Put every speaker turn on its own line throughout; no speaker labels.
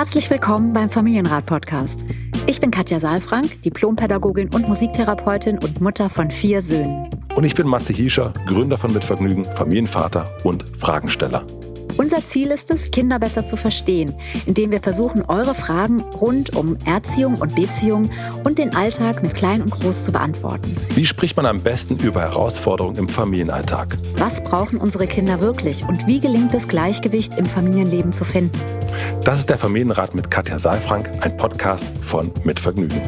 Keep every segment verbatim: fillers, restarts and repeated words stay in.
Herzlich willkommen beim Familienrat-Podcast. Ich bin Katja Saalfrank, Diplompädagogin und Musiktherapeutin und Mutter von vier Söhnen.
Und ich bin Matze Hiescher, Gründer von Mitvergnügen, Familienvater und Fragensteller.
Unser Ziel ist es, Kinder besser zu verstehen, indem wir versuchen, eure Fragen rund um Erziehung und Beziehung und den Alltag mit Klein und Groß zu beantworten.
Wie spricht man am besten über Herausforderungen im Familienalltag?
Was brauchen unsere Kinder wirklich und wie gelingt es, Gleichgewicht im Familienleben zu finden?
Das ist der Familienrat mit Katja Saalfrank, ein Podcast von Mitvergnügen.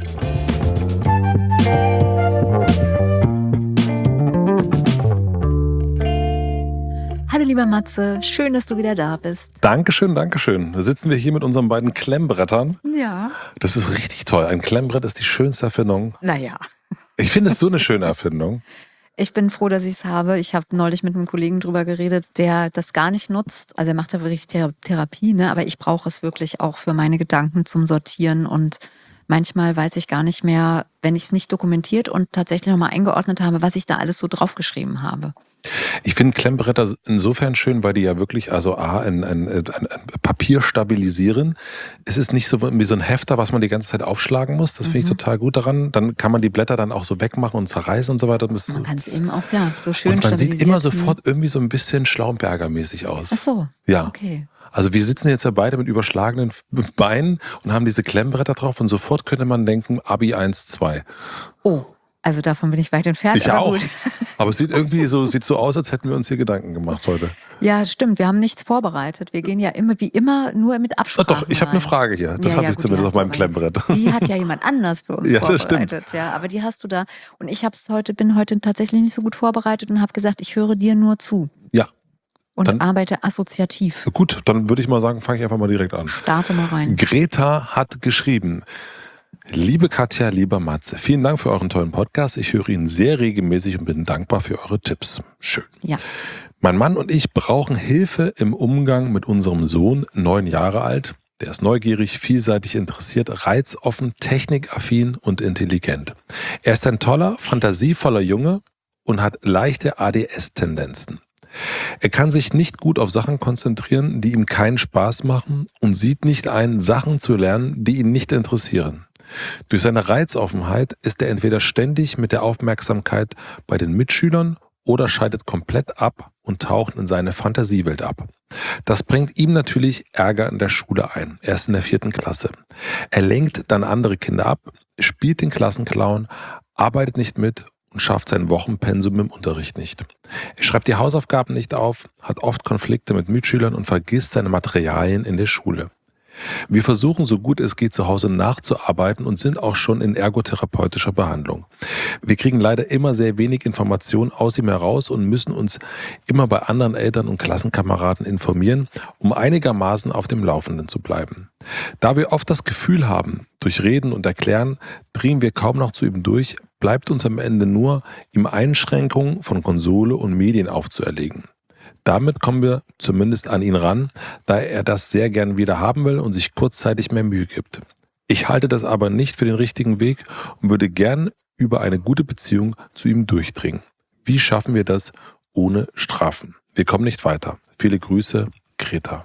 Hallo lieber Matze, schön, dass du wieder da bist.
Dankeschön, Dankeschön. Da sitzen wir hier mit unseren beiden Klemmbrettern.
Ja.
Das ist richtig toll. Ein Klemmbrett ist die schönste Erfindung.
Naja.
Ich finde es so eine schöne Erfindung.
Ich bin froh, dass ich es habe. Ich habe neulich mit einem Kollegen drüber geredet, der das gar nicht nutzt. Also er macht da wirklich Thera- Therapie, ne? Aber ich brauche es wirklich auch für meine Gedanken zum Sortieren. Und manchmal weiß ich gar nicht mehr, wenn ich es nicht dokumentiert und tatsächlich nochmal eingeordnet habe, was ich da alles so draufgeschrieben habe.
Ich finde Klemmbretter insofern schön, weil die ja wirklich, also A, ein, ein, ein, ein Papier stabilisieren. Es ist nicht so wie so ein Hefter, was man die ganze Zeit aufschlagen muss. Das finde ich
Mhm.
total gut daran. Dann kann man die Blätter dann auch so wegmachen und zerreißen und so weiter. Das
Man kann es eben auch, ja, so schön
und man sieht
stabilisiert.
immer sofort irgendwie so ein bisschen Schlauberger-mäßig aus.
Ach so,
Ja.
okay.
Also wir sitzen jetzt ja beide mit überschlagenen Beinen und haben diese Klemmbretter drauf und sofort könnte man denken, Abi eins, zwei.
Oh, also davon bin ich weit entfernt.
Ich
aber
auch.
Gut.
Aber es sieht irgendwie so, sieht so aus, als hätten wir uns hier Gedanken gemacht heute.
Ja, stimmt. Wir haben nichts vorbereitet. Wir gehen ja immer wie immer nur mit
Oh,
Absprachen
doch, ich habe
rein.
eine Frage hier. Das
Ja,
habe
ja,
ich
gut, die
zumindest
hast
auf meinem
du
Klemmbrett.
aber- Die hat ja jemand anders für uns
Ja, das
vorbereitet. Ja, aber die hast du da. Und ich hab's heute, bin heute tatsächlich nicht so gut vorbereitet und habe gesagt, ich höre dir nur zu
Ja,
und
Dann-
arbeite assoziativ.
gut, dann würde ich mal sagen, fange ich einfach mal direkt an.
Starte mal rein.
Greta hat geschrieben: Liebe Katja, lieber Matze, vielen Dank für euren tollen Podcast. Ich höre ihn sehr regelmäßig und bin dankbar für eure Tipps. Schön.
Ja.
Mein Mann und ich brauchen Hilfe im Umgang mit unserem Sohn, neun Jahre alt. Der ist neugierig, vielseitig interessiert, reizoffen, technikaffin und intelligent. Er ist ein toller, fantasievoller Junge und hat leichte A D S-Tendenzen. Er kann sich nicht gut auf Sachen konzentrieren, die ihm keinen Spaß machen und sieht nicht ein, Sachen zu lernen, die ihn nicht interessieren. Durch seine Reizoffenheit ist er entweder ständig mit der Aufmerksamkeit bei den Mitschülern oder scheidet komplett ab und taucht in seine Fantasiewelt ab. Das bringt ihm natürlich Ärger in der Schule ein. Er ist in der vierten Klasse. Er lenkt dann andere Kinder ab, spielt den Klassenclown, arbeitet nicht mit und schafft sein Wochenpensum im Unterricht nicht. Er schreibt die Hausaufgaben nicht auf, hat oft Konflikte mit Mitschülern und vergisst seine Materialien in der Schule. Wir versuchen, so gut es geht, zu Hause nachzuarbeiten und sind auch schon in ergotherapeutischer Behandlung. Wir kriegen leider immer sehr wenig Informationen aus ihm heraus und müssen uns immer bei anderen Eltern und Klassenkameraden informieren, um einigermaßen auf dem Laufenden zu bleiben. Da wir oft das Gefühl haben, durch Reden und Erklären dringen wir kaum noch zu ihm durch, bleibt uns am Ende nur, ihm Einschränkungen von Konsole und Medien aufzuerlegen. Damit kommen wir zumindest an ihn ran, da er das sehr gern wieder haben will und sich kurzzeitig mehr Mühe gibt. Ich halte das aber nicht für den richtigen Weg und würde gern über eine gute Beziehung zu ihm durchdringen. Wie schaffen wir das ohne Strafen? Wir kommen nicht weiter. Viele Grüße, Greta.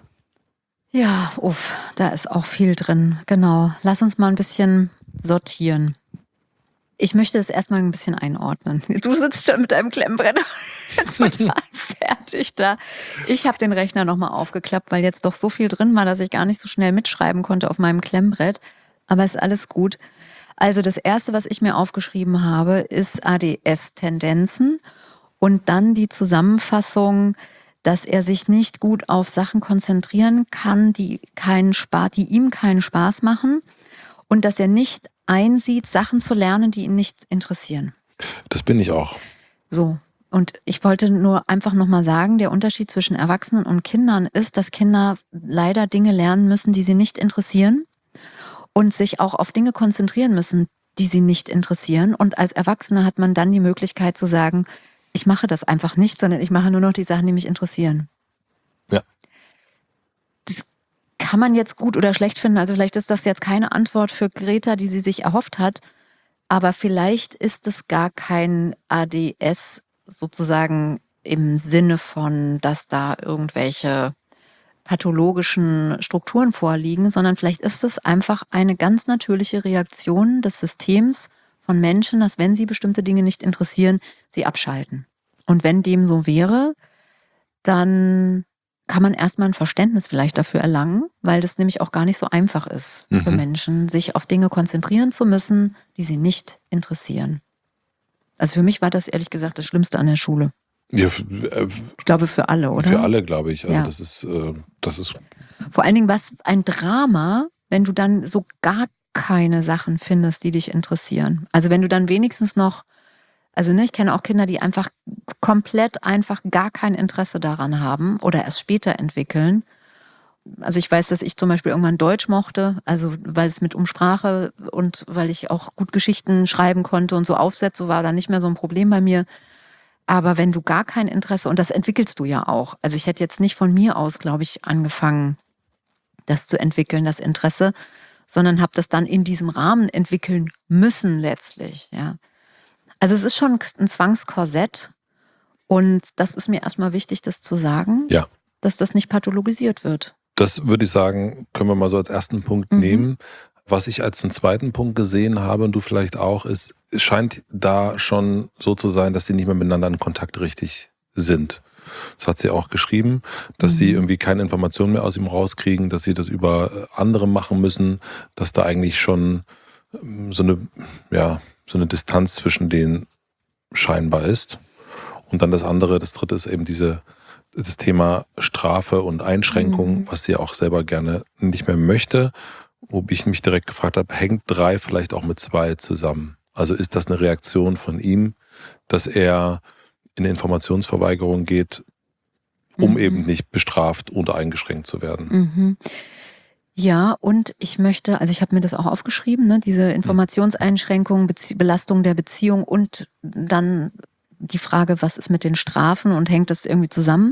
Ja, uff, da ist auch viel drin. Genau. Lass uns mal ein bisschen sortieren. Ich möchte es erstmal ein bisschen einordnen. Du sitzt schon mit deinem Klemmbrett jetzt total fertig da. Ich habe den Rechner nochmal aufgeklappt, weil jetzt doch so viel drin war, dass ich gar nicht so schnell mitschreiben konnte auf meinem Klemmbrett. Aber ist alles gut. Also das Erste, was ich mir aufgeschrieben habe, ist A D S-Tendenzen und dann die Zusammenfassung, dass er sich nicht gut auf Sachen konzentrieren kann, die keinen Spaß, die ihm keinen Spaß machen und dass er nicht einsieht, Sachen zu lernen, die ihn nicht interessieren.
Das bin ich auch.
So, und ich wollte nur einfach nochmal sagen, der Unterschied zwischen Erwachsenen und Kindern ist, dass Kinder leider Dinge lernen müssen, die sie nicht interessieren und sich auch auf Dinge konzentrieren müssen, die sie nicht interessieren. Und als Erwachsene hat man dann die Möglichkeit zu sagen, ich mache das einfach nicht, sondern ich mache nur noch die Sachen, die mich interessieren.
Ja.
Das kann man jetzt gut oder schlecht finden. Also vielleicht ist das jetzt keine Antwort für Greta, die sie sich erhofft hat. Aber vielleicht ist es gar kein A D S sozusagen im Sinne von, dass da irgendwelche pathologischen Strukturen vorliegen, sondern vielleicht ist es einfach eine ganz natürliche Reaktion des Systems von Menschen, dass wenn sie bestimmte Dinge nicht interessieren, sie abschalten. Und wenn dem so wäre, dann kann man erstmal ein Verständnis vielleicht dafür erlangen, weil das nämlich auch gar nicht so einfach ist für
Mhm.
Menschen, sich auf Dinge konzentrieren zu müssen, die sie nicht interessieren. Also für mich war das ehrlich gesagt das Schlimmste an der Schule.
Ja, f- äh,
Ich glaube für alle, oder?
für alle, glaube ich. Also
Ja.
das ist, äh, das ist,
Vor allen Dingen was ein Drama, wenn du dann so gar keine Sachen findest, die dich interessieren. Also wenn du dann wenigstens noch, also ne, ich kenne auch Kinder, die einfach komplett einfach gar kein Interesse daran haben oder erst später entwickeln. Also ich weiß, dass ich zum Beispiel irgendwann Deutsch mochte, also weil es mit Umsprache und weil ich auch gut Geschichten schreiben konnte und so Aufsätze war dann nicht mehr so ein Problem bei mir. Aber wenn du gar kein Interesse, und das entwickelst du ja auch, also ich hätte jetzt nicht von mir aus, glaube ich, angefangen, das zu entwickeln, das Interesse, sondern habe das dann in diesem Rahmen entwickeln müssen letztlich, ja. Also es ist schon ein Zwangskorsett und das ist mir erstmal wichtig, das zu sagen,
ja.
dass das nicht pathologisiert wird.
Das würde ich sagen, können wir mal so als ersten Punkt
Mhm.
nehmen. Was ich als einen zweiten Punkt gesehen habe und du vielleicht auch, ist, es scheint da schon so zu sein, dass sie nicht mehr miteinander in Kontakt richtig sind. Das hat sie auch geschrieben, dass
Mhm.
sie irgendwie keine Informationen mehr aus ihm rauskriegen, dass sie das über andere machen müssen, dass da eigentlich schon ähm, so eine, ja, so eine Distanz zwischen denen scheinbar ist. Und dann das andere, das dritte ist eben diese das Thema Strafe und Einschränkung,
Mhm.
was sie auch selber gerne nicht mehr möchte, wo ich mich direkt gefragt habe, hängt drei vielleicht auch mit zwei zusammen? Also ist das eine Reaktion von ihm, dass er in eine Informationsverweigerung geht, um
Mhm.
eben nicht bestraft oder eingeschränkt zu werden?
Mhm. Ja, und ich möchte, also ich habe mir das auch aufgeschrieben, ne, diese Informationseinschränkungen, Bezie- Belastung der Beziehung und dann die Frage, was ist mit den Strafen und hängt das irgendwie zusammen?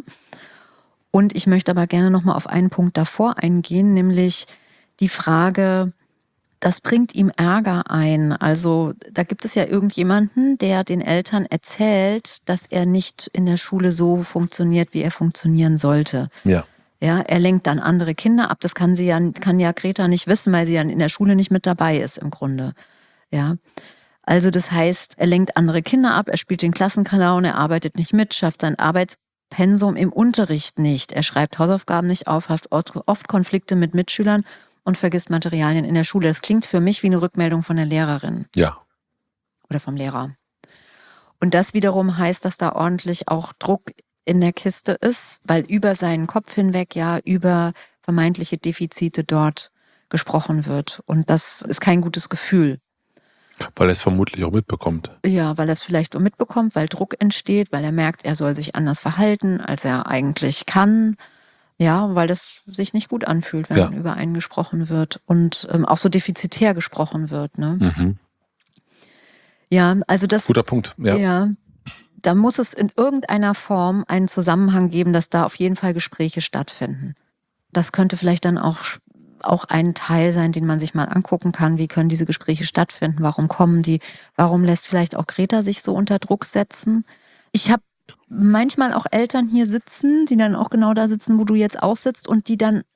Und ich möchte aber gerne nochmal auf einen Punkt davor eingehen, nämlich die Frage, das bringt ihm Ärger ein. Also da gibt es ja irgendjemanden, der den Eltern erzählt, dass er nicht in der Schule so funktioniert, wie er funktionieren sollte.
Ja.
Ja, er lenkt dann andere Kinder ab. Das kann sie ja, kann ja Greta nicht wissen, weil sie ja in der Schule nicht mit dabei ist im Grunde. Ja. Also das heißt, er lenkt andere Kinder ab, er spielt den Klassenclown, er arbeitet nicht mit, schafft sein Arbeitspensum im Unterricht nicht. Er schreibt Hausaufgaben nicht auf, hat oft Konflikte mit Mitschülern und vergisst Materialien in der Schule. Das klingt für mich wie eine Rückmeldung von der Lehrerin
Ja.
oder vom Lehrer. Und das wiederum heißt, dass da ordentlich auch Druck in der Kiste ist, weil über seinen Kopf hinweg ja über vermeintliche Defizite dort gesprochen wird. Und das ist kein gutes Gefühl.
Weil er es vermutlich auch mitbekommt.
Ja, weil er es vielleicht auch mitbekommt, weil Druck entsteht, weil er merkt, er soll sich anders verhalten, als er eigentlich kann. Ja, weil das sich nicht gut anfühlt, wenn
Ja.
über einen gesprochen wird und ähm, auch so defizitär gesprochen wird. Ne?
Mhm.
Ja, also das.
Guter Punkt. Ja.
Ja, da muss es in irgendeiner Form einen Zusammenhang geben, dass da auf jeden Fall Gespräche stattfinden. Das könnte vielleicht dann auch, auch ein Teil sein, den man sich mal angucken kann. Wie können diese Gespräche stattfinden? Warum kommen die? Warum lässt vielleicht auch Greta sich so unter Druck setzen? Ich habe manchmal auch Eltern hier sitzen, die dann auch genau da sitzen, wo du jetzt auch sitzt und die dann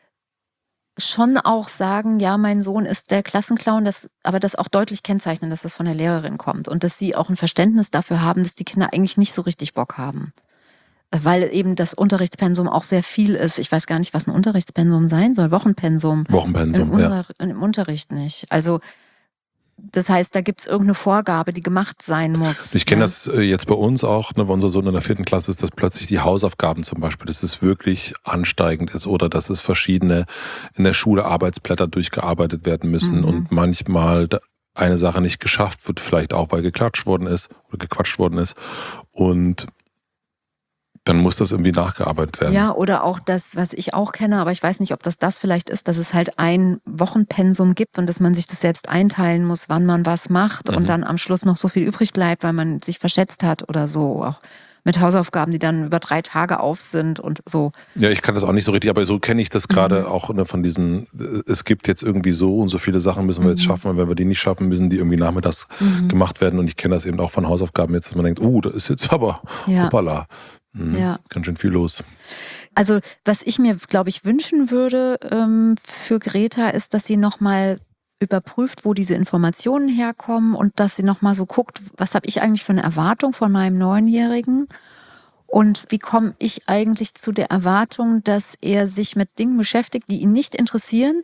schon auch sagen, ja, mein Sohn ist der Klassenclown, das, aber das auch deutlich kennzeichnen, dass das von der Lehrerin kommt und dass sie auch ein Verständnis dafür haben, dass die Kinder eigentlich nicht so richtig Bock haben. Weil eben das Unterrichtspensum auch sehr viel ist. Ich weiß gar nicht, was ein Unterrichtspensum sein soll. Wochenpensum.
Wochenpensum,
Im,
ja.
Unser, im Unterricht nicht. Also das heißt, da gibt es irgendeine Vorgabe, die gemacht sein muss.
Ich kenne
ne?
das äh, jetzt bei uns auch, ne, bei unserem Sohn in der vierten Klasse ist das plötzlich die Hausaufgaben zum Beispiel, dass es wirklich ansteigend ist oder dass es verschiedene in der Schule Arbeitsblätter durchgearbeitet werden müssen
Mhm.
und manchmal da eine Sache nicht geschafft wird, vielleicht auch, weil geklatscht worden ist oder gequatscht worden ist und dann muss das irgendwie nachgearbeitet werden.
Ja, oder auch das, was ich auch kenne, aber ich weiß nicht, ob das das vielleicht ist, dass es halt ein Wochenpensum gibt und dass man sich das selbst einteilen muss, wann man was macht
Mhm.
und dann am Schluss noch so viel übrig bleibt, weil man sich verschätzt hat oder so. Auch mit Hausaufgaben, die dann über drei Tage auf sind und so.
Ja, ich kann das auch nicht so richtig, aber so kenne ich das gerade
Mhm.
auch ne, von diesen, es gibt jetzt irgendwie so und so viele Sachen müssen wir jetzt
Mhm.
schaffen und wenn wir die nicht schaffen, müssen die irgendwie nachmittags
Mhm.
gemacht werden und ich kenne das eben auch von Hausaufgaben jetzt, dass man denkt, uh, da ist jetzt aber,
Ja.
hoppala, mhm,
Ja.
ganz schön viel los.
Also was ich mir, glaube ich, wünschen würde ähm, für Greta, ist, dass sie nochmal überprüft, wo diese Informationen herkommen und dass sie nochmal so guckt, was habe ich eigentlich für eine Erwartung von meinem Neunjährigen und wie komme ich eigentlich zu der Erwartung, dass er sich mit Dingen beschäftigt, die ihn nicht interessieren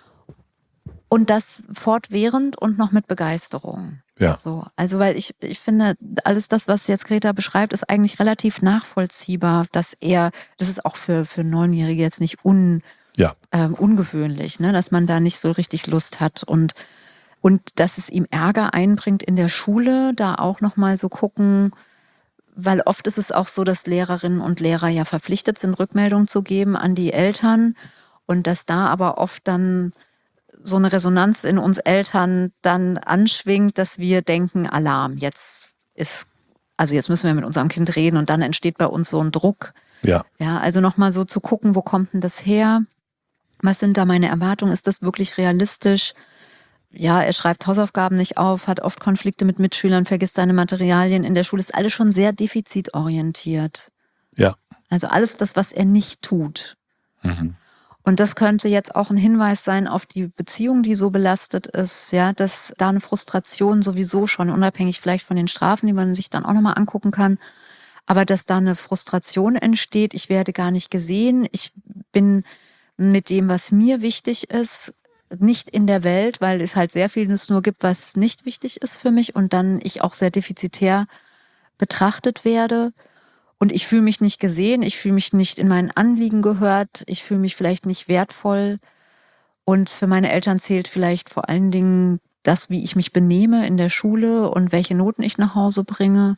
und das fortwährend und noch mit Begeisterung.
Ja.
So, also weil ich, ich finde, alles das, was jetzt Greta beschreibt, ist eigentlich relativ nachvollziehbar, dass er, das ist auch für, für Neunjährige jetzt nicht un,
Ja.
äh, ungewöhnlich, ne, dass man da nicht so richtig Lust hat und, und dass es ihm Ärger einbringt in der Schule, da auch nochmal so gucken, weil oft ist es auch so, dass Lehrerinnen und Lehrer ja verpflichtet sind, Rückmeldungen zu geben an die Eltern und dass da aber oft dann so eine Resonanz in uns Eltern dann anschwingt, dass wir denken, Alarm, jetzt ist, also jetzt müssen wir mit unserem Kind reden und dann entsteht bei uns so ein Druck.
Ja.
Ja, also nochmal so zu gucken, wo kommt denn das her? Was sind da meine Erwartungen? Ist das wirklich realistisch? Ja, er schreibt Hausaufgaben nicht auf, hat oft Konflikte mit Mitschülern, vergisst seine Materialien in der Schule, ist alles schon sehr defizitorientiert.
Ja.
Also alles das, was er nicht tut.
Mhm.
Und das könnte jetzt auch ein Hinweis sein auf die Beziehung, die so belastet ist, ja, dass da eine Frustration sowieso schon, unabhängig vielleicht von den Strafen, die man sich dann auch nochmal angucken kann, aber dass da eine Frustration entsteht, ich werde gar nicht gesehen, ich bin mit dem, was mir wichtig ist, nicht in der Welt, weil es halt sehr vieles nur gibt, was nicht wichtig ist für mich und dann ich auch sehr defizitär betrachtet werde. Und ich fühle mich nicht gesehen, ich fühle mich nicht in meinen Anliegen gehört, ich fühle mich vielleicht nicht wertvoll. Und für meine Eltern zählt vielleicht vor allen Dingen das, wie ich mich benehme in der Schule und welche Noten ich nach Hause bringe.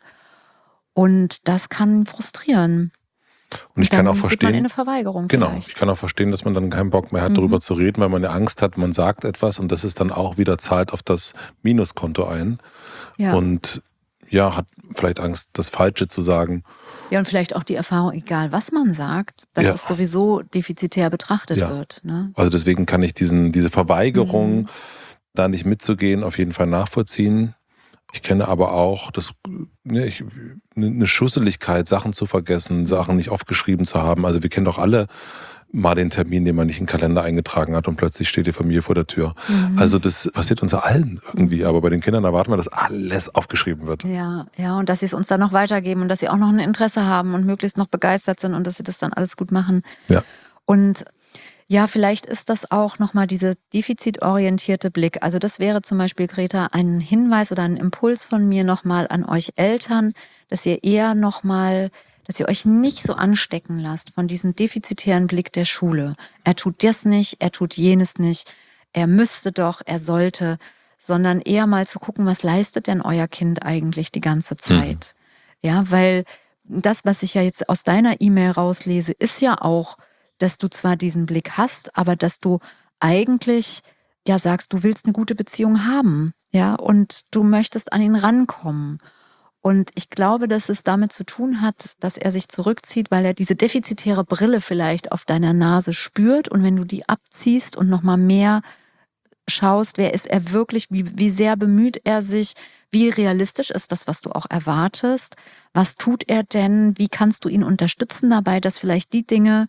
Und das kann frustrieren.
Und ich
dann
kann auch
geht
verstehen,
man in eine Verweigerung
genau,
vielleicht.
ich kann auch verstehen, dass man dann keinen Bock mehr hat,
Mhm.
darüber zu reden, weil man ja Angst hat, man sagt etwas und das ist dann auch wieder zahlt auf das Minuskonto ein.
Ja.
Und ja, hat vielleicht Angst, das Falsche zu sagen.
Ja, und vielleicht auch die Erfahrung, egal was man sagt, dass
Ja.
es sowieso defizitär betrachtet
Ja.
wird. Ne?
Also deswegen kann ich diesen, diese Verweigerung,
Mhm.
da nicht mitzugehen, auf jeden Fall nachvollziehen. Ich kenne aber auch das, ne, ich, eine Schusseligkeit, Sachen zu vergessen, Sachen nicht aufgeschrieben zu haben. Also wir kennen doch alle mal den Termin, den man nicht in den Kalender eingetragen hat und plötzlich steht die Familie vor der Tür.
Mhm.
Also das passiert uns allen irgendwie, aber bei den Kindern erwarten wir, dass alles aufgeschrieben wird.
Ja, ja, und dass sie es uns dann noch weitergeben und dass sie auch noch ein Interesse haben und möglichst noch begeistert sind und dass sie das dann alles gut machen.
Ja.
Und ja, vielleicht ist das auch nochmal dieser defizitorientierte Blick. Also das wäre zum Beispiel, Greta, ein Hinweis oder ein Impuls von mir nochmal an euch Eltern, dass ihr eher nochmal, dass ihr euch nicht so anstecken lasst von diesem defizitären Blick der Schule. Er tut das nicht, er tut jenes nicht, er müsste doch, er sollte, sondern eher mal zu gucken, was leistet denn euer Kind eigentlich die ganze Zeit? Mhm. Ja, weil das, was ich ja jetzt aus deiner E-Mail rauslese, ist ja auch, dass du zwar diesen Blick hast, aber dass du eigentlich ja sagst, du willst eine gute Beziehung haben, ja, und du möchtest an ihn rankommen. Und ich glaube, dass es damit zu tun hat, dass er sich zurückzieht, weil er diese defizitäre Brille vielleicht auf deiner Nase spürt. Und wenn du die abziehst und nochmal mehr schaust, wer ist er wirklich, wie, wie sehr bemüht er sich, wie realistisch ist das, was du auch erwartest, was tut er denn, wie kannst du ihn unterstützen dabei, dass vielleicht die Dinge,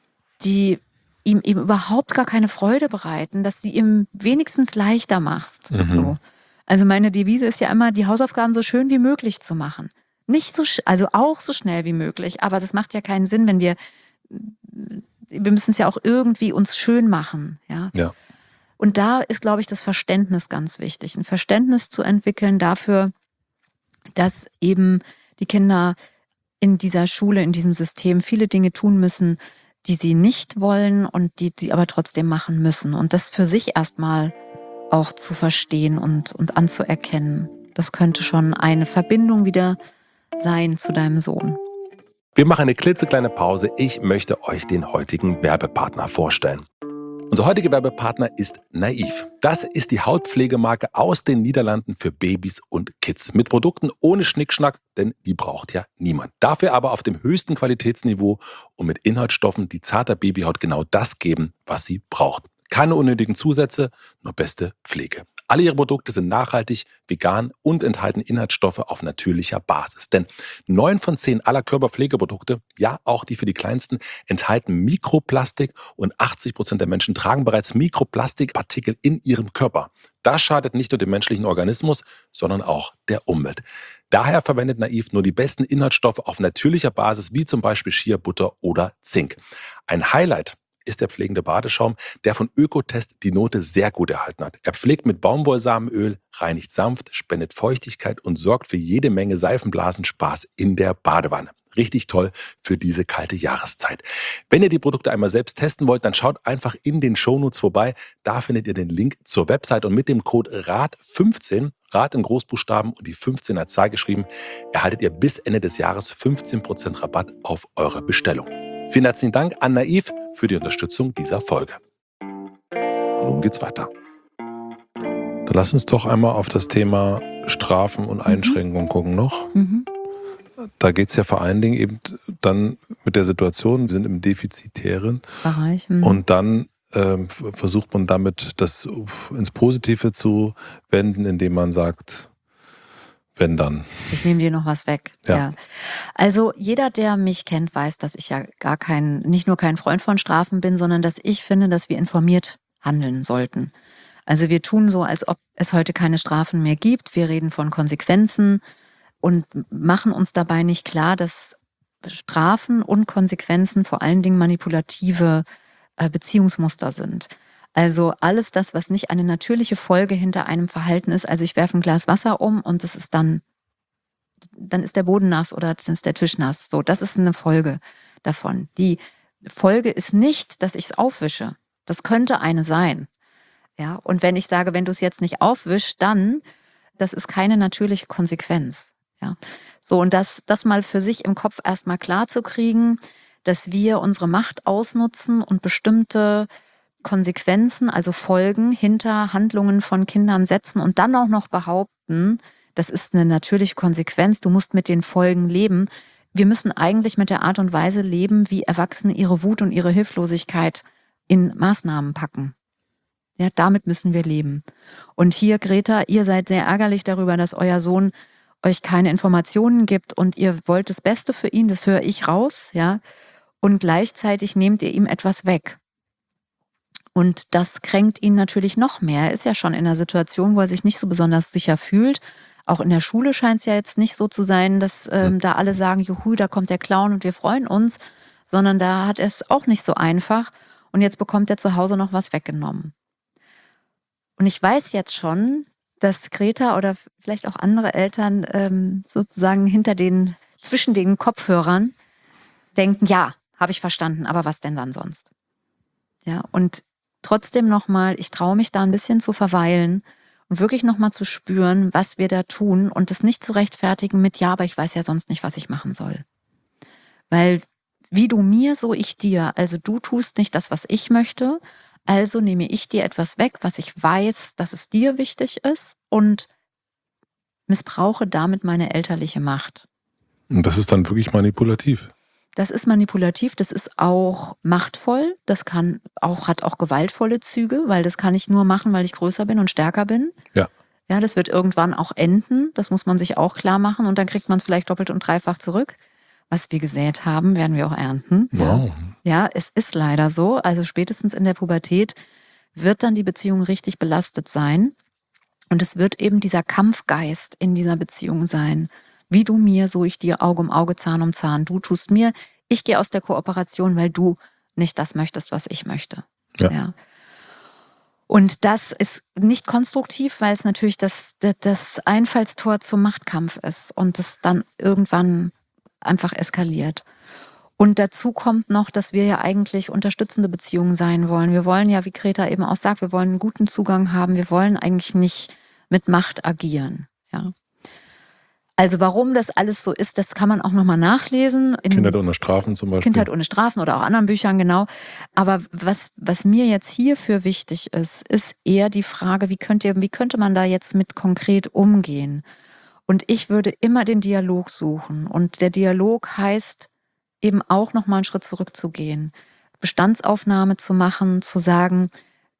die ihm eben überhaupt gar keine Freude bereiten, dass sie ihm wenigstens leichter machst.
Mhm.
So. Also meine Devise ist ja immer, die Hausaufgaben so schön wie möglich zu machen. Nicht so, also auch so schnell wie möglich, aber das macht ja keinen Sinn, wenn wir, wir müssen es ja auch irgendwie uns schön machen. Ja.
Ja.
Und da ist, glaube ich, das Verständnis ganz wichtig. Ein Verständnis zu entwickeln dafür, dass eben die Kinder in dieser Schule, in diesem System viele Dinge tun müssen, die sie nicht wollen und die sie aber trotzdem machen müssen. Und das für sich erstmal auch zu verstehen und, und anzuerkennen. Das könnte schon eine Verbindung wieder sein zu deinem Sohn.
Wir machen eine klitzekleine Pause. Ich möchte euch den heutigen Werbepartner vorstellen. Unser heutiger Werbepartner ist Naïve. Das ist die Hautpflegemarke aus den Niederlanden für Babys und Kids. Mit Produkten ohne Schnickschnack, denn die braucht ja niemand. Dafür aber auf dem höchsten Qualitätsniveau und mit Inhaltsstoffen, die zarter Babyhaut genau das geben, was sie braucht. Keine unnötigen Zusätze, nur beste Pflege. Alle ihre Produkte sind nachhaltig, vegan und enthalten Inhaltsstoffe auf natürlicher Basis. Denn neun von zehn aller Körperpflegeprodukte, ja auch die für die Kleinsten, enthalten Mikroplastik und achtzig Prozent der Menschen tragen bereits Mikroplastikpartikel in ihrem Körper. Das schadet nicht nur dem menschlichen Organismus, sondern auch der Umwelt. Daher verwendet Naif nur die besten Inhaltsstoffe auf natürlicher Basis, wie zum Beispiel Shea Butter oder Zink. Ein Highlight ist der pflegende Badeschaum, der von Ökotest die Note sehr gut erhalten hat. Er pflegt mit Baumwollsamenöl, reinigt sanft, spendet Feuchtigkeit und sorgt für jede Menge Seifenblasenspaß in der Badewanne. Richtig toll für diese kalte Jahreszeit. Wenn ihr die Produkte einmal selbst testen wollt, dann schaut einfach in den Shownotes vorbei. Da findet ihr den Link zur Website und mit dem Code R A D fünfzehn, R A D in Großbuchstaben und die fünfzehn als Zahl geschrieben, erhaltet ihr bis Ende des Jahres fünfzehn Prozent Rabatt auf eure Bestellung. Vielen herzlichen Dank an Naif für die Unterstützung dieser Folge. Und nun geht's weiter.
Dann lass uns doch einmal auf das Thema Strafen und Einschränkungen mhm. gucken noch. Mhm. Da geht es ja vor allen Dingen eben dann mit der Situation, wir sind im defizitären
Bereich. Mhm.
Und dann ähm, versucht man damit das ins Positive zu wenden, indem man sagt, wenn dann.
Ich nehme dir noch was weg.
Ja.
ja. Also jeder, der mich kennt, weiß, dass ich ja gar kein, nicht nur kein Freund von Strafen bin, sondern dass ich finde, dass wir informiert handeln sollten. Also wir tun so, als ob es heute keine Strafen mehr gibt. Wir reden von Konsequenzen und machen uns dabei nicht klar, dass Strafen und Konsequenzen vor allen Dingen manipulative äh, Beziehungsmuster sind. Also alles das, was nicht eine natürliche Folge hinter einem Verhalten ist. Also ich werfe ein Glas Wasser um und es ist dann, dann ist der Boden nass oder dann ist der Tisch nass. So, das ist eine Folge davon. Die Folge ist nicht, dass ich es aufwische. Das könnte eine sein. Ja, und wenn ich sage, wenn du es jetzt nicht aufwischst, dann, das ist keine natürliche Konsequenz. Ja, so und das, das mal für sich im Kopf erstmal klar zu kriegen, dass wir unsere Macht ausnutzen und bestimmte Konsequenzen, also Folgen hinter Handlungen von Kindern setzen und dann auch noch behaupten, das ist eine natürliche Konsequenz, du musst mit den Folgen leben. Wir müssen eigentlich mit der Art und Weise leben, wie Erwachsene ihre Wut und ihre Hilflosigkeit in Maßnahmen packen. Ja, damit müssen wir leben. Und hier, Greta, ihr seid sehr ärgerlich darüber, dass euer Sohn euch keine Informationen gibt und ihr wollt das Beste für ihn, das höre ich raus, ja. Und gleichzeitig nehmt ihr ihm etwas weg. Und das kränkt ihn natürlich noch mehr. Er ist ja schon in einer Situation, wo er sich nicht so besonders sicher fühlt. Auch in der Schule scheint es ja jetzt nicht so zu sein, dass ähm, da alle sagen, juhu, da kommt der Clown und wir freuen uns, sondern da hat er es auch nicht so einfach. Und jetzt bekommt er zu Hause noch was weggenommen. Und ich weiß jetzt schon, dass Greta oder vielleicht auch andere Eltern ähm, sozusagen hinter den, zwischen den Kopfhörern denken, ja, habe ich verstanden, aber was denn dann sonst? Ja, und trotzdem nochmal, ich traue mich da ein bisschen zu verweilen und wirklich nochmal zu spüren, was wir da tun und es nicht zu rechtfertigen mit, ja, aber ich weiß ja sonst nicht, was ich machen soll. Weil wie du mir, so ich dir. Also du tust nicht das, was ich möchte, also nehme ich dir etwas weg, was ich weiß, dass es dir wichtig ist und missbrauche damit meine elterliche Macht.
Und das ist dann wirklich manipulativ.
Das ist manipulativ, das ist auch machtvoll, das kann auch, hat auch gewaltvolle Züge, weil das kann ich nur machen, weil ich größer bin und stärker bin.
Ja.
Ja, das wird irgendwann auch enden, das muss man sich auch klar machen und dann kriegt man es vielleicht doppelt und dreifach zurück. Was wir gesät haben, werden wir auch ernten.
Wow.
Ja, ja, es ist leider so, also spätestens in der Pubertät wird dann die Beziehung richtig belastet sein und es wird eben dieser Kampfgeist in dieser Beziehung sein. Wie du mir, so ich dir, Auge um Auge, Zahn um Zahn. Du tust mir, ich gehe aus der Kooperation, weil du nicht das möchtest, was ich möchte.
Ja.
Ja. Und das ist nicht konstruktiv, weil es natürlich das, das Einfallstor zum Machtkampf ist und es dann irgendwann einfach eskaliert. Und dazu kommt noch, dass wir ja eigentlich unterstützende Beziehungen sein wollen. Wir wollen ja, wie Greta eben auch sagt, wir wollen einen guten Zugang haben. Wir wollen eigentlich nicht mit Macht agieren. Ja. Also warum das alles so ist, das kann man auch nochmal nachlesen. In
Kindheit ohne Strafen zum Beispiel.
Kindheit ohne Strafen oder auch anderen Büchern, genau. Aber was, was mir jetzt hierfür wichtig ist, ist eher die Frage, wie könnt ihr, wie könnte man da jetzt mit konkret umgehen? Und ich würde immer den Dialog suchen. Und der Dialog heißt eben auch nochmal einen Schritt zurückzugehen. Bestandsaufnahme zu machen, zu sagen,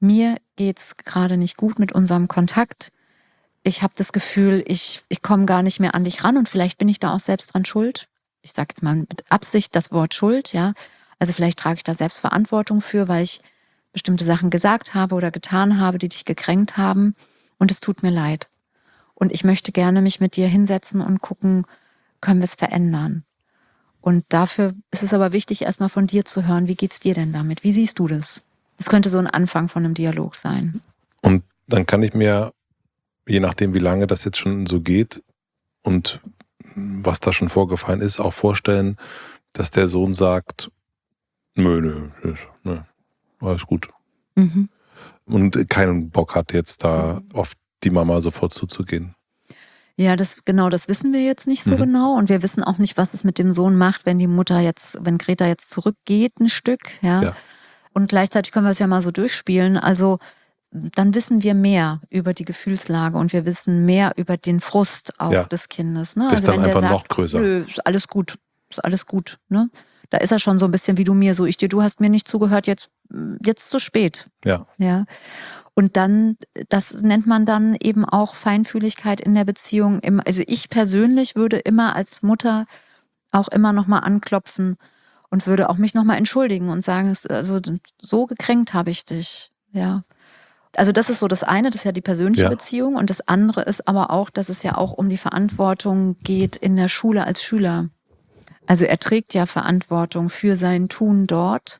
mir geht's gerade nicht gut mit unserem Kontakt. Ich habe das Gefühl, ich, ich komme gar nicht mehr an dich ran und vielleicht bin ich da auch selbst dran schuld. Ich sage jetzt mal mit Absicht das Wort Schuld, ja. Also vielleicht trage ich da selbst Verantwortung für, weil ich bestimmte Sachen gesagt habe oder getan habe, die dich gekränkt haben. Und es tut mir leid. Und ich möchte gerne mich mit dir hinsetzen und gucken, können wir es verändern. Und dafür ist es aber wichtig, erstmal von dir zu hören, wie geht's dir denn damit? Wie siehst du das? Das könnte so ein Anfang von einem Dialog sein.
Und dann kann ich mir, je nachdem wie lange das jetzt schon so geht und was da schon vorgefallen ist, auch vorstellen, dass der Sohn sagt, nö, nö, nö, alles gut.
Mhm.
Und keinen Bock hat jetzt da auf die Mama sofort zuzugehen.
Ja, das genau, das wissen wir jetzt nicht so
Mhm.
genau und wir wissen auch nicht, was es mit dem Sohn macht, wenn die Mutter jetzt, wenn Greta jetzt zurückgeht ein Stück, ja.
Ja.
Und gleichzeitig können wir es ja mal so durchspielen. Also dann wissen wir mehr über die Gefühlslage und wir wissen mehr über den Frust auch
Ja.
des Kindes. Ne?
Das ist
Also
dann
wenn der
einfach
sagt,
noch größer.
nö, ist alles gut, ist alles gut. Ne? Da ist er schon so ein bisschen wie du mir, so ich dir, du hast mir nicht zugehört, jetzt jetzt zu spät.
Ja.
Ja. Und dann, das nennt man dann eben auch Feinfühligkeit in der Beziehung. Also ich persönlich würde immer als Mutter auch immer nochmal anklopfen und würde auch mich nochmal entschuldigen und sagen, also so gekränkt habe ich dich. Ja. Also das ist so das eine, das ist ja die persönliche
Ja.
Beziehung. Und das andere ist aber auch, dass es ja auch um die Verantwortung geht in der Schule als Schüler. Also er trägt ja Verantwortung für sein Tun dort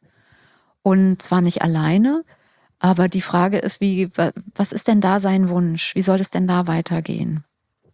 und zwar nicht alleine, aber die Frage ist, wie, was ist denn da sein Wunsch? Wie soll es denn da weitergehen?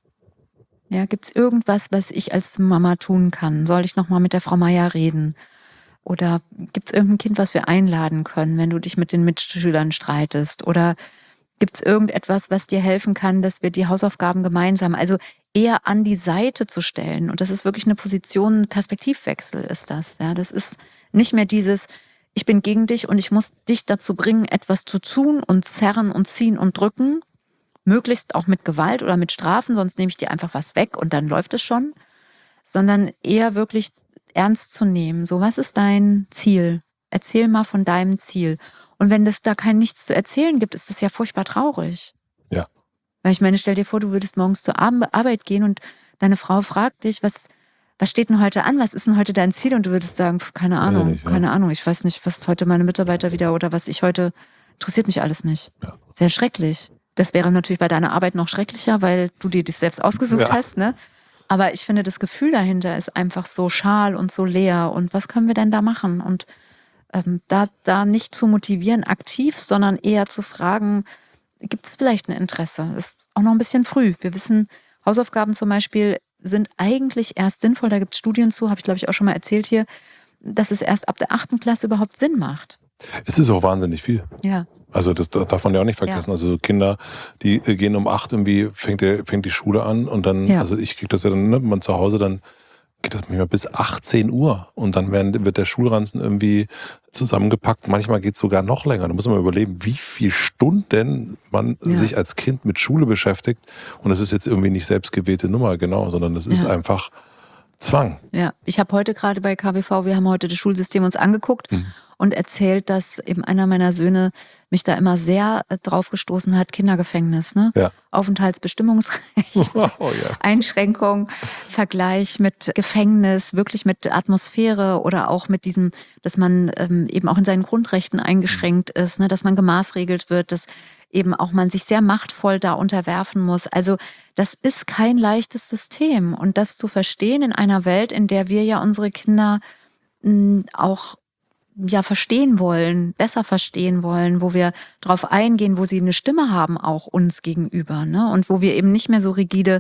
Ja, gibt's irgendwas, was ich als Mama tun kann? Soll ich nochmal mit der Frau Meier reden? Oder gibt's irgendein Kind, was wir einladen können, wenn du dich mit den Mitschülern streitest? Oder gibt's irgendetwas, was dir helfen kann, dass wir die Hausaufgaben gemeinsam, also eher an die Seite zu stellen? Und das ist wirklich eine Position, ein Perspektivwechsel ist das. Ja, das ist nicht mehr dieses, ich bin gegen dich und ich muss dich dazu bringen, etwas zu tun und zerren und ziehen und drücken. Möglichst auch mit Gewalt oder mit Strafen, sonst nehme ich dir einfach was weg und dann läuft es schon. Sondern eher wirklich ernst zu nehmen. So, was ist dein Ziel? Erzähl mal von deinem Ziel. Und wenn es da kein Nichts zu erzählen gibt, ist das ja furchtbar traurig.
Ja.
Weil ich meine, stell dir vor, du würdest morgens zur Arbeit gehen und deine Frau fragt dich, was, was steht denn heute an? Was ist denn heute dein Ziel? Und du würdest sagen, keine Ahnung,
nicht, ja.
keine Ahnung. Ich weiß nicht, was heute meine Mitarbeiter wieder oder was ich heute, interessiert mich alles nicht.
Ja.
Sehr schrecklich. Das wäre natürlich bei deiner Arbeit noch schrecklicher, weil du dir das selbst ausgesucht
Ja.
hast, ne? Aber ich finde, das Gefühl dahinter ist einfach so schal und so leer. Und was können wir denn da machen? Und ähm, da, da nicht zu motivieren aktiv, sondern eher zu fragen, gibt es vielleicht ein Interesse? Ist auch noch ein bisschen früh. Wir wissen, Hausaufgaben zum Beispiel sind eigentlich erst sinnvoll. Da gibt es Studien zu, habe ich glaube ich auch schon mal erzählt hier, dass es erst ab der achten Klasse überhaupt Sinn macht.
Es ist auch wahnsinnig viel.
Ja.
Also das darf man ja auch nicht vergessen.
Ja.
Also so Kinder, die gehen um acht irgendwie, fängt, der, fängt die Schule an und dann,
Ja.
also ich kriege das ja dann, ne, man zu Hause, dann geht das manchmal bis achtzehn Uhr und dann werden, wird der Schulranzen irgendwie zusammengepackt. Manchmal geht es sogar noch länger. Da muss man überlegen, wie viele Stunden man
Ja.
sich als Kind mit Schule beschäftigt. Und das ist jetzt irgendwie nicht selbstgewählte Nummer, genau, sondern das ist
Ja.
einfach Zwang.
Ja, ich habe heute gerade bei K W V, wir haben heute das Schulsystem uns angeguckt
Mhm.
und erzählt, dass eben einer meiner Söhne mich da immer sehr äh, drauf gestoßen hat, Kindergefängnis, ne?
Ja.
Aufenthaltsbestimmungsrecht,
Oh ja.
Einschränkung, Vergleich mit Gefängnis, wirklich mit Atmosphäre oder auch mit diesem, dass man ähm, eben auch in seinen Grundrechten eingeschränkt ist, ne? Dass man gemaßregelt wird, dass eben auch man sich sehr machtvoll da unterwerfen muss. Also das ist kein leichtes System. Und das zu verstehen in einer Welt, in der wir ja unsere Kinder mh, auch ja verstehen wollen, besser verstehen wollen, wo wir drauf eingehen, wo sie eine Stimme haben, auch uns gegenüber, ne? Und wo wir eben nicht mehr so rigide,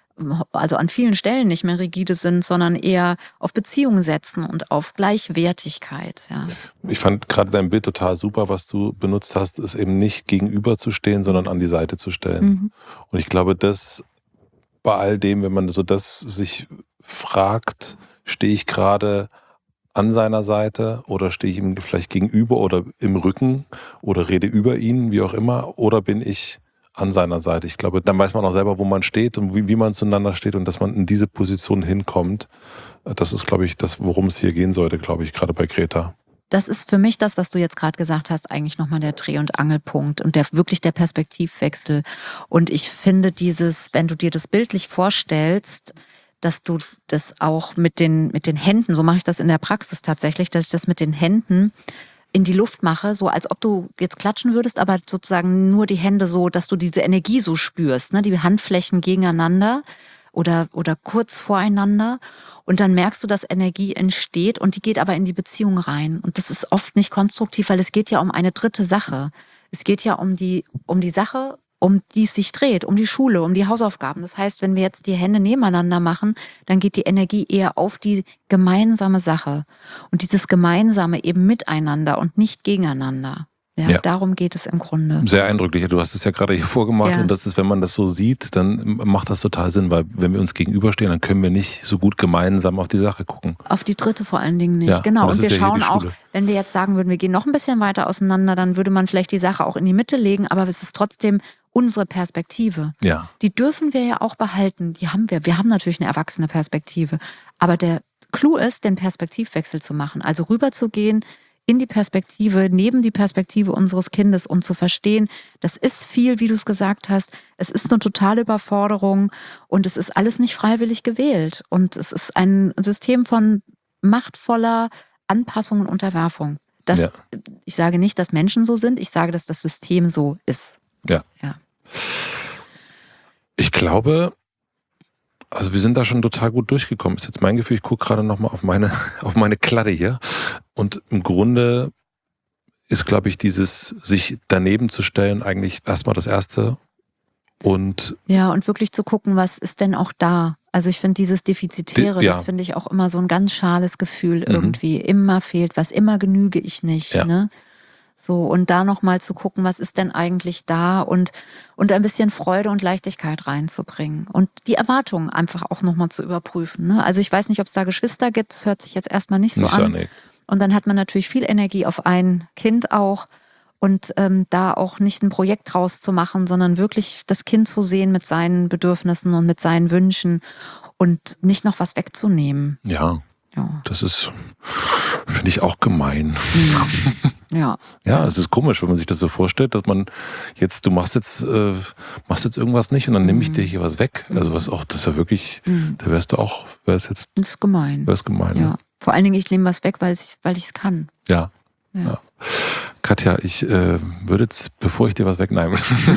also an vielen Stellen nicht mehr rigide sind, sondern eher auf Beziehungen setzen und auf Gleichwertigkeit, ja.
Ich fand gerade dein Bild total super, was du benutzt hast, ist eben nicht gegenüber zu stehen, sondern an die Seite zu stellen.
Mhm.
Und ich glaube, das bei all dem, wenn man so das sich fragt, stehe ich gerade an seiner Seite oder stehe ich ihm vielleicht gegenüber oder im Rücken oder rede über ihn, wie auch immer, oder bin ich an seiner Seite? Ich glaube, dann weiß man auch selber, wo man steht und wie, wie man zueinander steht und dass man in diese Position hinkommt. Das ist, glaube ich, das, worum es hier gehen sollte, glaube ich, gerade bei Greta.
das ist für mich das, was du jetzt gerade gesagt hast, eigentlich nochmal der Dreh- und Angelpunkt und der wirklich der Perspektivwechsel. Und ich finde dieses, wenn du dir das bildlich vorstellst, dass du das auch mit den, mit den Händen, so mache ich das in der Praxis tatsächlich, dass ich das mit den Händen in die Luft mache, so als ob du jetzt klatschen würdest, aber sozusagen nur die Hände so, dass du diese Energie so spürst, ne? Die Handflächen gegeneinander oder, oder kurz voreinander. Und dann merkst du, dass Energie entsteht und die geht aber in die Beziehung rein. Und das ist oft nicht konstruktiv, weil es geht ja um eine dritte Sache. Es geht ja um die, um die Sache, um die es sich dreht, um die Schule, um die Hausaufgaben. Das heißt, wenn wir jetzt die Hände nebeneinander machen, dann geht die Energie eher auf die gemeinsame Sache. Und dieses Gemeinsame eben miteinander und nicht gegeneinander. Ja, ja. Darum geht es im Grunde.
Sehr eindrücklich. Du hast es ja gerade hier vorgemacht. Ja. Und das ist, wenn man das so sieht, dann macht das total Sinn, weil wenn wir uns gegenüberstehen, dann können wir nicht so gut gemeinsam auf die Sache gucken.
Auf die dritte vor allen Dingen nicht. Ja, genau. Und, und wir ja schauen auch, wenn wir jetzt sagen würden, wir gehen noch ein bisschen weiter auseinander, dann würde man vielleicht die Sache auch in die Mitte legen, aber es ist trotzdem unsere Perspektive.
Ja.
Die dürfen wir ja auch behalten. Die haben wir. Wir haben natürlich eine erwachsene Perspektive. Aber der Clou ist, den Perspektivwechsel zu machen. Also rüberzugehen in die Perspektive, neben die Perspektive unseres Kindes und zu verstehen, das ist viel, wie du es gesagt hast. Es ist eine totale Überforderung und es ist alles nicht freiwillig gewählt. Und es ist ein System von machtvoller Anpassung und Unterwerfung. Das, ja. Ich sage nicht, dass Menschen so sind, ich sage, dass das System so ist.
Ja.
ja.
Ich glaube, also wir sind da schon total gut durchgekommen. Ist jetzt mein Gefühl, ich gucke gerade nochmal auf meine, auf meine Kladde hier. Und im Grunde ist, glaube ich, dieses sich daneben zu stellen eigentlich erstmal das Erste. Und
ja, und wirklich zu gucken, was ist denn auch da? Also ich finde dieses Defizitäre,
die, ja.
das finde ich auch immer so ein ganz schales Gefühl irgendwie. Mhm. Immer fehlt was, immer genüge ich nicht,
ja.
ne? So, und da nochmal zu gucken, was ist denn eigentlich da und, und ein bisschen Freude und Leichtigkeit reinzubringen und die Erwartungen einfach auch nochmal zu überprüfen. Ne? Also ich weiß nicht, ob es da Geschwister gibt, das hört sich jetzt erstmal nicht so
nicht
an.
So, nee.
Und dann hat man natürlich viel Energie auf ein Kind auch und ähm, da auch nicht ein Projekt draus zu machen, sondern wirklich das Kind zu sehen mit seinen Bedürfnissen und mit seinen Wünschen und nicht noch was wegzunehmen.
Ja. Ja. Das ist, finde ich, auch gemein.
Ja.
Ja, es ist komisch, wenn man sich das so vorstellt, dass man jetzt, du machst jetzt, äh, machst jetzt irgendwas nicht und dann mhm. nehme ich dir hier was weg. Also was auch, das ist ja wirklich, mhm. da wärst du auch, wär's jetzt.
Das ist gemein.
Wär's gemein.
Ja.
Ne?
Vor allen Dingen, ich nehme was weg, weil ich weil ich es kann.
Ja.
Ja.
ja. Katja, ich äh, würde jetzt, bevor ich dir was wegnehme.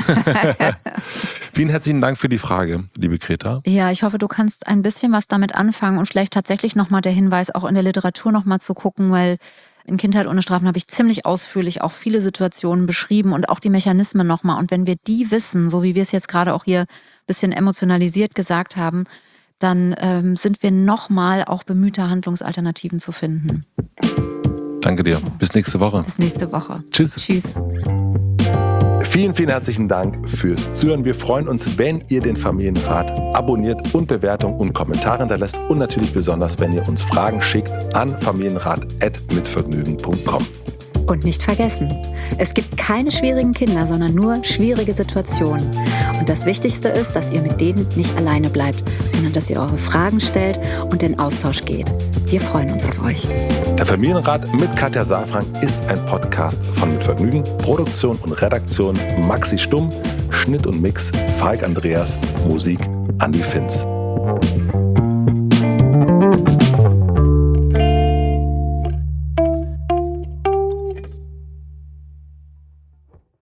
Vielen herzlichen Dank für die Frage, liebe Greta.
Ja, ich hoffe, du kannst ein bisschen was damit anfangen und vielleicht tatsächlich nochmal der Hinweis, auch in der Literatur nochmal zu gucken, weil in Kindheit ohne Strafen habe ich ziemlich ausführlich auch viele Situationen beschrieben und auch die Mechanismen nochmal. Und wenn wir die wissen, so wie wir es jetzt gerade auch hier ein bisschen emotionalisiert gesagt haben, dann ähm, sind wir nochmal auch bemühter, Handlungsalternativen zu finden.
Danke dir. Bis nächste Woche.
Bis nächste Woche.
Tschüss.
Tschüss.
Vielen, vielen herzlichen Dank fürs Zuhören. Wir freuen uns, wenn ihr den Familienrat abonniert und Bewertungen und Kommentare hinterlässt. Und natürlich besonders, wenn ihr uns Fragen schickt an familienrat at mitvergnügen punkt com.
Und nicht vergessen, es gibt keine schwierigen Kinder, sondern nur schwierige Situationen. Und das Wichtigste ist, dass ihr mit denen nicht alleine bleibt, sondern dass ihr eure Fragen stellt und in Austausch geht. Wir freuen uns auf euch.
Der Familienrat mit Katja Saalfrank ist ein Podcast von Mit Vergnügen. Produktion und Redaktion Maxi Stumm, Schnitt und Mix Falk Andreas, Musik Andi Finz.